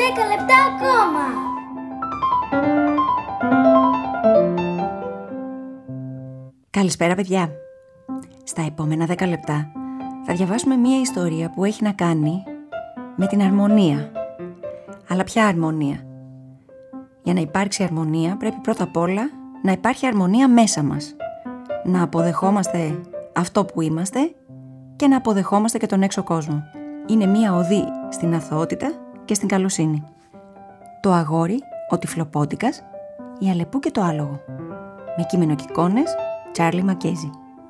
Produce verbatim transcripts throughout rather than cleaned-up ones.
δέκα λεπτά ακόμα. Καλησπέρα παιδιά. Στα επόμενα δέκα λεπτά θα διαβάσουμε μία ιστορία που έχει να κάνει με την αρμονία. Αλλά ποια αρμονία? Για να υπάρξει αρμονία πρέπει πρώτα απ' όλα να υπάρχει αρμονία μέσα μας. Να αποδεχόμαστε αυτό που είμαστε και να αποδεχόμαστε και τον έξω κόσμο. Είναι μία οδή στην αθωότητα και στην καλοσύνη. Το αγόρι, ο τυφλοπόντικας, η Αλεπού και το άλογο. Με κείμενο και εικόνες, Τσάρλι Μακέζι.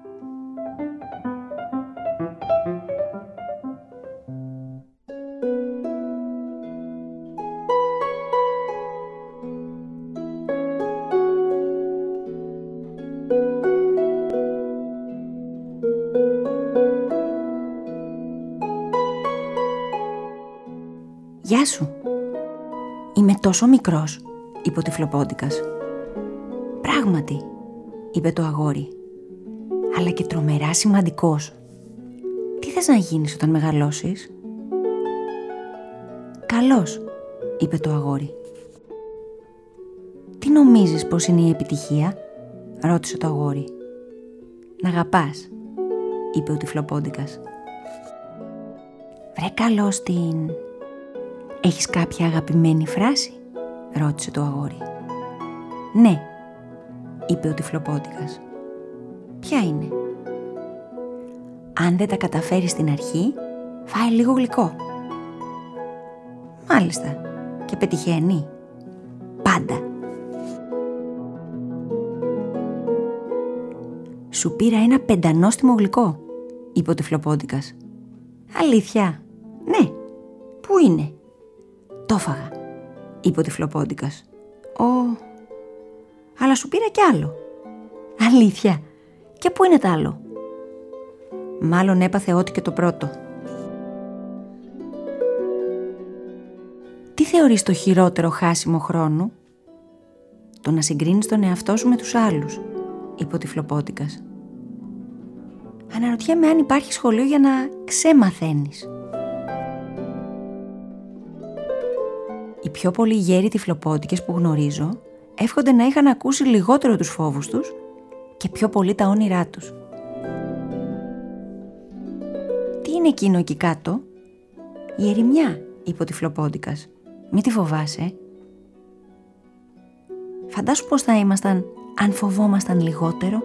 «Γεια σου, είμαι τόσο μικρός», είπε ο τυφλοπόντικας. «Πράγματι», είπε το αγόρι, «αλλά και τρομερά σημαντικός. Τι θες να γίνεις όταν μεγαλώσεις?» «Καλός», είπε το αγόρι. «Τι νομίζεις πως είναι η επιτυχία?» ρώτησε το αγόρι. «Να αγαπάς», είπε ο τυφλοπόντικας. «Βρε καλός την... Έχεις κάποια αγαπημένη φράση?» ρώτησε το αγόρι. «Ναι», είπε ο τυφλοπόντικας. «Ποια είναι?» «Αν δεν τα καταφέρεις στην αρχή, φάε λίγο γλυκό». «Μάλιστα, και πετυχαίνει?» «Πάντα». «Σου πήρα ένα πεντανόστιμο γλυκό», είπε ο τυφλοπόντικας. «Αλήθεια?» «Ναι». «Πού είναι?» «Το έφαγα», είπε ο τυφλοπόντικας. «Ω, αλλά σου πήρα κι άλλο». «Αλήθεια? Και πού είναι τ' άλλο?» «Μάλλον έπαθε ό,τι και το πρώτο». «Τι θεωρείς το χειρότερο χάσιμο χρόνου?» «Το να συγκρίνεις τον εαυτό σου με τους άλλους», είπε ο τυφλοπόντικας. «Αναρωτιέμαι αν υπάρχει σχολείο για να ξεμαθαίνεις». Οι πιο πολλοί γέροι τυφλοπόντικες που γνωρίζω εύχονται να είχαν ακούσει λιγότερο τους φόβους τους και πιο πολύ τα όνειρά τους. «Τι είναι εκείνο εκεί κάτω?» «Η ερημιά», είπε ο τυφλοπόντικας. «Μη τη φοβάσαι». «Φαντάσου πώς θα ήμασταν αν φοβόμασταν λιγότερο».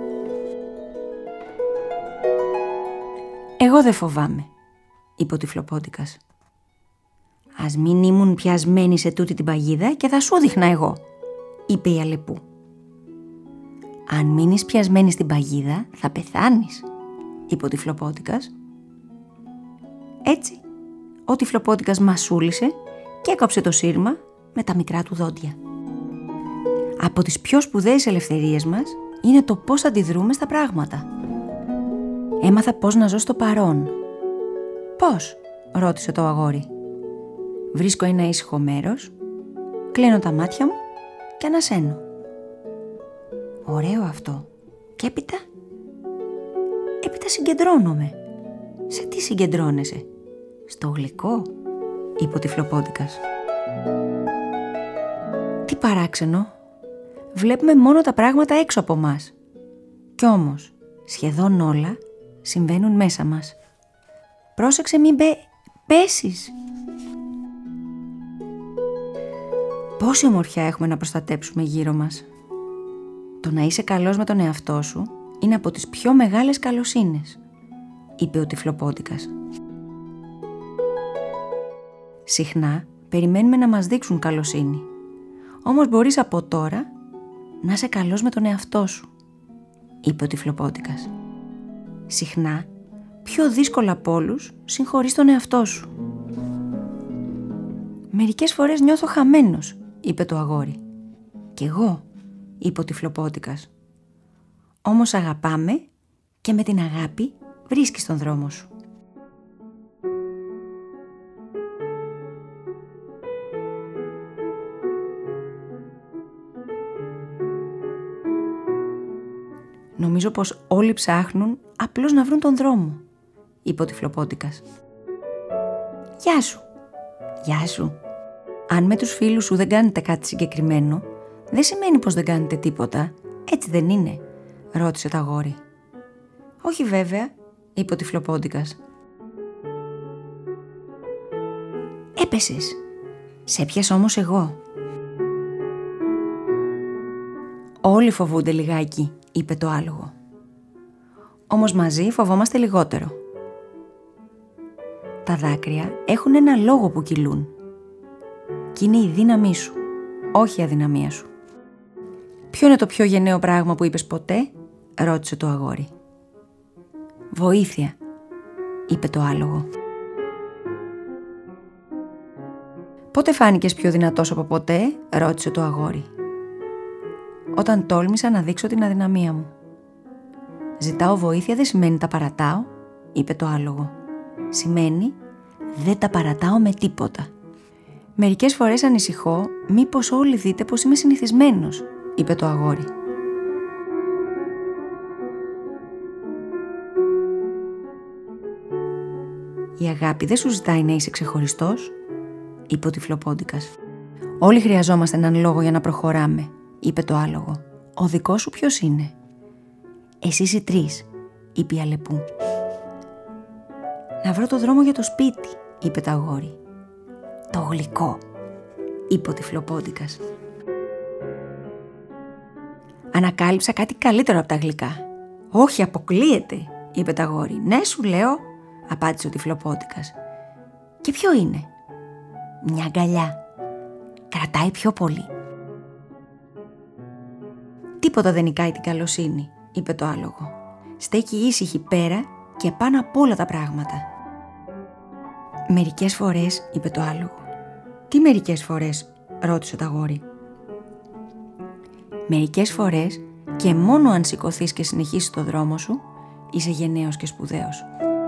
«Εγώ δεν φοβάμαι», είπε ο τυφλοπόντικας. «Ας μην ήμουν πιασμένη σε τούτη την παγίδα και θα σου δείχνα εγώ», είπε η Αλεπού. «Αν μείνεις πιασμένη στην παγίδα θα πεθάνεις», είπε ο τυφλοπόντικας. Έτσι ο τυφλοπόντικας μασούλησε και έκοψε το σύρμα με τα μικρά του δόντια. Από τις πιο σπουδαίες ελευθερίες μας είναι το πώς αντιδρούμε στα πράγματα. Έμαθα πώς να ζω στο παρόν. «Πώς?» ρώτησε το αγόρι. «Βρίσκω ένα ήσυχο μέρος, κλείνω τα μάτια μου και ανασένω». «Ωραίο αυτό. Και έπειτα?» «Έπειτα συγκεντρώνομαι». «Σε τι συγκεντρώνεσαι?» «Στο γλυκό», είπε ο τυφλοπόντικας. «Τι παράξενο. Βλέπουμε μόνο τα πράγματα έξω από μας. Κι όμως, σχεδόν όλα συμβαίνουν μέσα μας. Πρόσεξε μην πε... πέσεις». Πόση ομορφιά έχουμε να προστατέψουμε γύρω μας. Το να είσαι καλός με τον εαυτό σου είναι από τις πιο μεγάλες καλοσύνες, είπε ο τυφλοπόντικας. Συχνά περιμένουμε να μας δείξουν καλοσύνη. Όμως μπορείς από τώρα να είσαι καλός με τον εαυτό σου, είπε ο τυφλοπόντικας. Συχνά, πιο δύσκολα από όλους, συγχωρείς τον εαυτό σου. «Μερικές φορές νιώθω χαμένος», είπε το αγόρι. «Κι εγώ», είπε ο τυφλοπόντικας. «Όμως αγαπάμε και με την αγάπη βρίσκεις τον δρόμο σου». «Νομίζω πως όλοι ψάχνουν απλώς να βρουν τον δρόμο», είπε ο τυφλοπόντικας. «Γεια σου». «Γεια σου», Αν με τους φίλους σου δεν κάνετε κάτι συγκεκριμένο, δεν σημαίνει πως δεν κάνετε τίποτα. Έτσι δεν είναι? Ρώτησε το αγόρι. Όχι βέβαια, είπε ο Τυφλοπόντικας. Έπεσες. Σε πιάσα όμως εγώ. Όλοι φοβούνται λιγάκι, είπε το άλογο. Όμως μαζί φοβόμαστε λιγότερο. Τα δάκρυα έχουν ένα λόγο που κυλούν. Κι είναι η δύναμή σου, όχι η αδυναμία σου. Ποιο είναι το πιο γενναίο πράγμα που είπες ποτέ? Ρώτησε το αγόρι. Βοήθεια, είπε το άλογο. Πότε φάνηκες πιο δυνατός από ποτέ? Ρώτησε το αγόρι. Όταν τόλμησα να δείξω την αδυναμία μου. Ζητάω βοήθεια δεν σημαίνει τα παρατάω, είπε το άλογο. Σημαίνει δεν τα παρατάω με τίποτα. Μερικές φορές ανησυχώ μήπως όλοι δείτε πως είμαι συνηθισμένος, είπε το αγόρι. Η αγάπη δεν σου ζητάει να είσαι ξεχωριστός, είπε ο Τυφλοπόντικας. Όλοι χρειαζόμαστε έναν λόγο για να προχωράμε, είπε το άλογο. Ο δικός σου ποιος είναι? Εσείς οι τρεις, είπε η Αλεπού. Να βρω το δρόμο για το σπίτι, είπε το αγόρι. Το γλυκό, είπε ο Τυφλοπόντικας. Ανακάλυψα κάτι καλύτερο από τα γλυκά. Όχι, αποκλείεται, είπε το αγόρι. Ναι, σου λέω, απάντησε ο Τυφλοπόντικας. Και ποιο είναι? Μια αγκαλιά. Κρατάει πιο πολύ. Τίποτα δεν νικάει την καλοσύνη, είπε το άλογο. Στέκει ήσυχη πέρα και πάνω απ' όλα τα πράγματα. Μερικές φορές, είπε το άλογο. Τι μερικές φορές? Ρώτησε το αγόρι. Μερικές φορές και μόνο αν σηκωθείς και συνεχίσεις το δρόμο σου, είσαι γενναίος και σπουδαίος.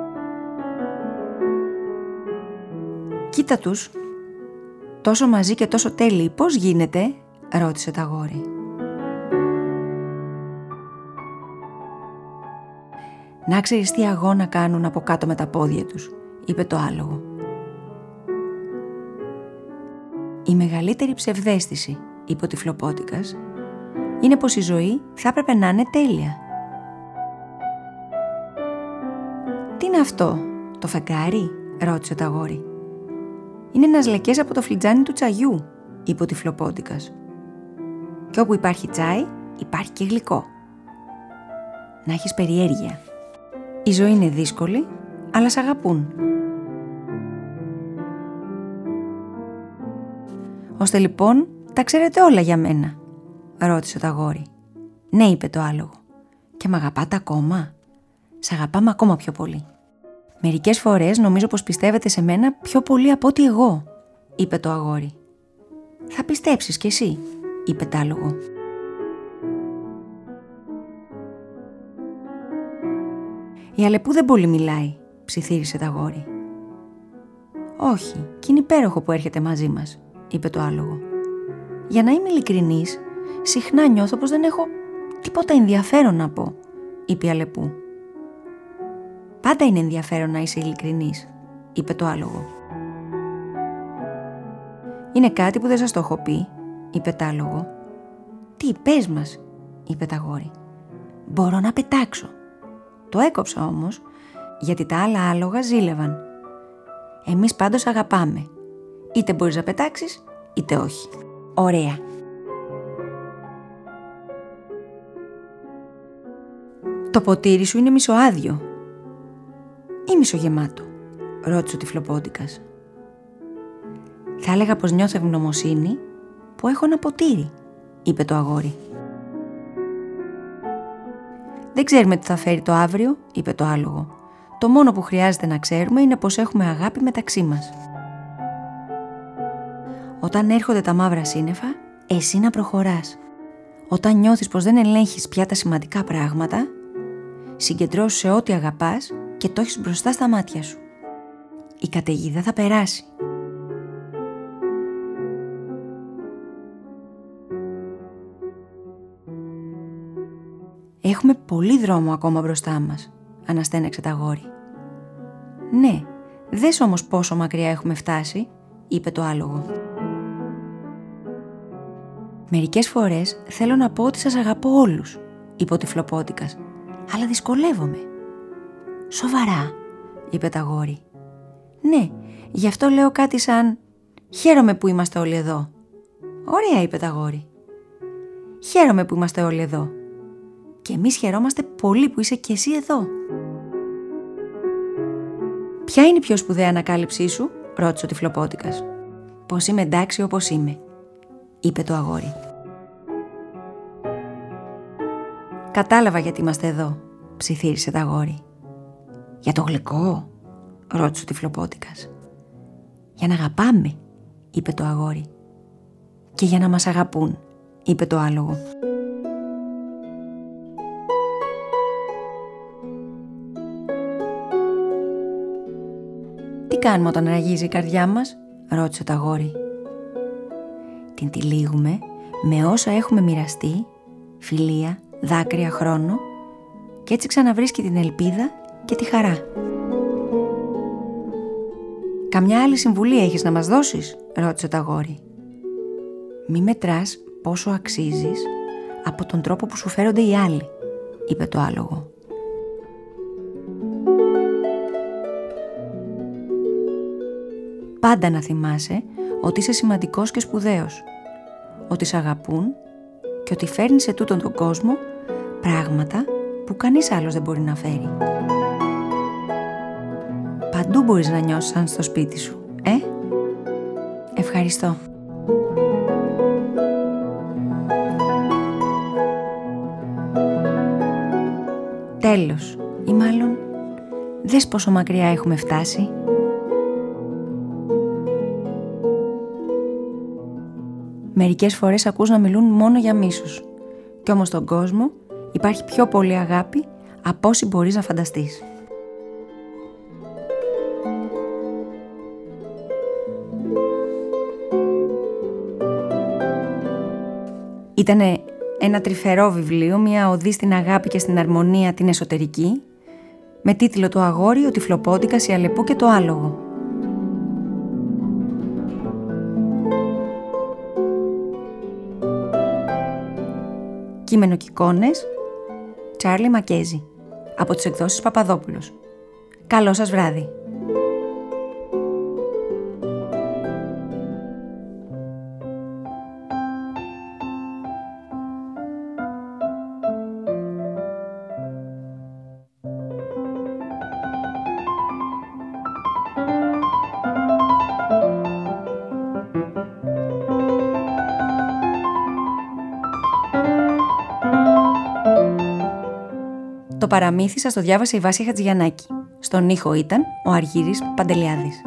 Κοίτα τους. Τόσο μαζί και τόσο τέλειοι, πώς γίνεται? Ρώτησε το αγόρι. Να ξέρεις τι αγώνα κάνουν από κάτω με τα πόδια τους, είπε το άλογο. Η μεγαλύτερη ψευδαίσθηση, είπε ο Τυφλοπόντικας, είναι πως η ζωή θα έπρεπε να είναι τέλεια. Τι είναι αυτό, το φεγγάρι? Ρώτησε το αγόρι. Είναι ένας λεκές από το φλιτζάνι του τσαγιού, είπε ο Τυφλοπόντικας. Και όπου υπάρχει τσάι, υπάρχει και γλυκό. Να έχεις περιέργεια. Η ζωή είναι δύσκολη, αλλά σ' αγαπούν. Ώστε λοιπόν, τα ξέρετε όλα για μένα, ρώτησε το αγόρι. Ναι, είπε το άλογο. Και μ' αγαπάτε ακόμα? Σ' αγαπάμε ακόμα πιο πολύ. Μερικές φορές νομίζω πως πιστεύετε σε μένα πιο πολύ από ότι εγώ, είπε το αγόρι. Θα πιστέψεις κι εσύ, είπε το άλογο. Η Αλεπού δεν πολύ μιλάει, ψιθύρισε το αγόρι. Όχι, κι είναι υπέροχο που έρχεται μαζί μας, είπε το άλογο. Για να είμαι ειλικρινής, συχνά νιώθω πως δεν έχω τίποτα ενδιαφέρον να πω, είπε η Αλεπού. Πάντα είναι ενδιαφέρον να είσαι ειλικρινής, είπε το άλογο. Είναι κάτι που δεν σας το έχω πει, είπε το άλογο. Τι, πες μας, είπε το αγόρι. Μπορώ να πετάξω. Το έκοψα όμως, γιατί τα άλλα άλογα ζήλευαν. Εμείς πάντως αγαπάμε. Είτε μπορείς να πετάξεις, είτε όχι. Ωραία. Το ποτήρι σου είναι μισοάδιο ή μισογεμάτο, ρώτησε ο Τυφλοπόντικας. Θα έλεγα πως νιώθω ευγνωμοσύνη που έχω ένα ποτήρι, είπε το αγόρι. Δεν ξέρουμε τι θα φέρει το αύριο, είπε το άλογο. Το μόνο που χρειάζεται να ξέρουμε είναι πως έχουμε αγάπη μεταξύ μας. Όταν έρχονται τα μαύρα σύννεφα, εσύ να προχωράς. Όταν νιώθεις πως δεν ελέγχεις πια τα σημαντικά πράγματα, συγκεντρώσου σε ό,τι αγαπάς και το έχεις μπροστά στα μάτια σου. Η καταιγίδα θα περάσει. Έχουμε πολύ δρόμο ακόμα μπροστά μας, αναστέναξε το αγόρι. Ναι, δες όμως πόσο μακριά έχουμε φτάσει, είπε το άλογο. «Μερικές φορές θέλω να πω ότι σας αγαπώ όλους», είπε ο Τυφλοπόντικας, «αλλά δυσκολεύομαι». «Σοβαρά», είπε το αγόρι. «Ναι, γι' αυτό λέω κάτι σαν «Χαίρομαι που είμαστε όλοι εδώ». «Ωραία», είπε το αγόρι. «Χαίρομαι που είμαστε όλοι εδώ». «Και εμείς χαιρόμαστε πολύ που είσαι και εσύ εδώ». «Ποια είναι η πιο σπουδαία ανακάλυψή σου?» ρώτησε ο Τυφλοπόντικας. «Πως είμαι εντάξει όπως είμαι», είπε το αγόρι. «Κατάλαβα γιατί είμαστε εδώ», ψιθύρισε το αγόρι. «Για το γλυκό?» ρώτησε ο Τυφλοπόντικας. «Για να αγαπάμε», είπε το αγόρι. «Και για να μας αγαπούν», είπε το άλογο. «Τι κάνουμε όταν ραγίζει η καρδιά μας?» ρώτησε το αγόρι. «Την τυλίγουμε με όσα έχουμε μοιραστεί, φιλία, δάκρυα, χρόνο, και έτσι ξαναβρίσκει την ελπίδα και τη χαρά». «Καμιά άλλη συμβουλή έχεις να μας δώσεις?» ρώτησε το αγόρι. «Μη μετράς πόσο αξίζεις από τον τρόπο που σου φέρονται οι άλλοι», είπε το άλογο. «Πάντα να θυμάσαι ότι είσαι σημαντικός και σπουδαίος, ότι σ' αγαπούν και ότι φέρνεις σε τούτον τον κόσμο πράγματα που κανείς άλλος δεν μπορεί να φέρει. Παντού μπορείς να νιώσεις σαν στο σπίτι σου, ε? Ευχαριστώ». Τέλος, ή μάλλον, δες πόσο μακριά έχουμε φτάσει. Μερικές φορές ακούς να μιλούν μόνο για μίσος, κι όμως στον κόσμο υπάρχει πιο πολύ αγάπη από όση μπορείς να φανταστείς. Ήτανε ένα τρυφερό βιβλίο, μια οδή στην αγάπη και στην αρμονία την εσωτερική, με τίτλο «Το αγόρι, ο Τυφλοπόντικας, η Αλεπού και το άλογο». Κείμενο και εικόνες, Τσάρλι Μακέζη, από τις εκδόσεις Παπαδόπουλος. Καλό σας βράδυ. Το παραμύθι σας το διάβασε η Βάσια Χατζηγιαννάκη. Στον ήχο ήταν ο Αργύρης Παντελιάδης.